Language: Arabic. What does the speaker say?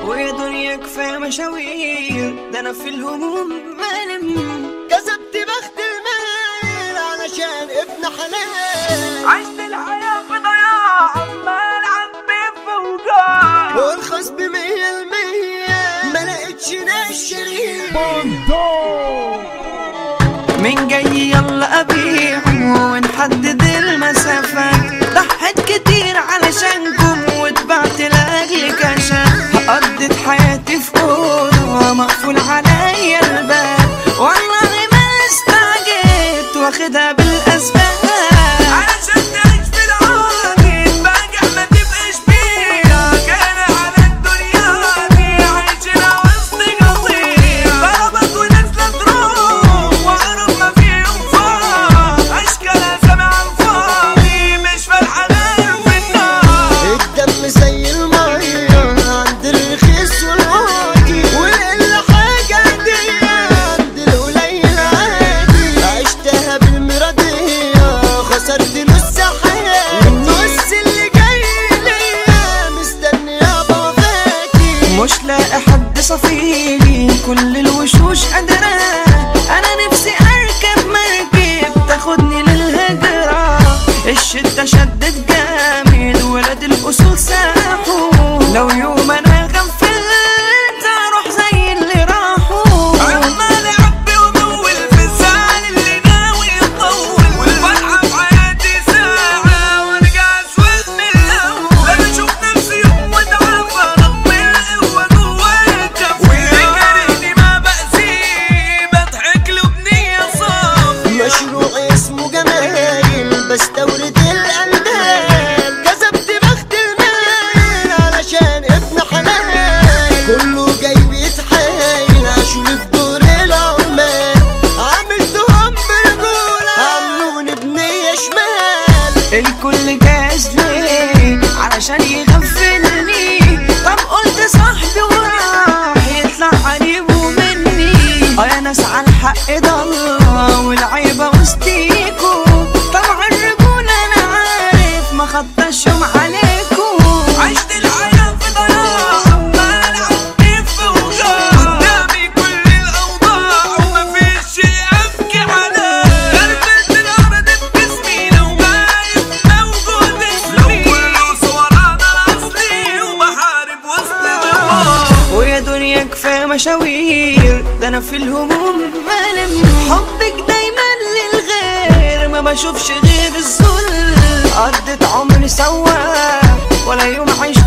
ويا دنيا كفاية مشاوير، ده انا في الهموم مالم. كسبت بخت المال علشان ابن حلال، عشت الحياة في ضياع عمال عبي في وجاع، والخصب 100% ما لقيتش ناس شريك. من جاي يلا ابيعه ونحدد المسافات، ضحيت كتير علشانكم واتبعت لاجل كشاف، قضيت حياتي في اوضه مقفول عليا الباب، والله ما استعجلت واخدها بالاسباب، علشان تعيش في العادي باجع ما تبقاش بيها، كان على الدنيا دي عايشنا وسط قطيع، ضربت ونازله تروح وعرف ما فيهم فاض، اشكالها سامع الفاضي مش فالحه غير في النار. الدم زي المية عند الرخيص والواطي، والقلة حاجة عادية عند القليل عادي، عشتها بالمرضية خسرت نص حياتي، النص اللي جاي ليا مستني ابقى فاكي، مش لاقي حد صفيلي كل الوشوش قادرة، انا نفسي اركب مركب تاخدني للهجرة، الشدة شدت جامد ولاد الاصول ساحوا، لو يوم انا غفلت اروح زي اللي راحوا، عمال اعبي ومول في الزعل اللي ناوي يطول، والفرحة في حياتي ساعة وارجع اسود من الاول، انا اشوف نفسي يوم واتعافى رغم القوة جوايا كفاية، ويجريني ما بأذيه بضحك له بنية صافية، مشروع اسمه جمايل بستورد الأندال، كسبت بخت المال علشان ابن حلال، كله جاي بيتحايل عشان في دور العمال، عملتهم برجولة عملوني بنية شمال، الكل جاهز ليه علشان يغفلني، طب قلت صاحبي وراح يطلع قريبه مني، يا ناس على الحق ضله والعيبة وسطيكوا، طبعا الرجولة انا عارف ما خطاش يوم عليكوا، عشت الحياة في ضياع عمال اعبي في وجاع، قدامي كل الاوضاع ومفيش شي ابكي عليه، غربت الارض بجسمي لو غايب موجود اسمي، لو كله صور انا الاصلي وبحارب وسط ضباط، ويا دنيا كفاية مشاوير، ده انا في الهموم مالم، حبك دايما للغير ما بشوفش غير الذل، قضيت عمري سواح ولا يوم عايش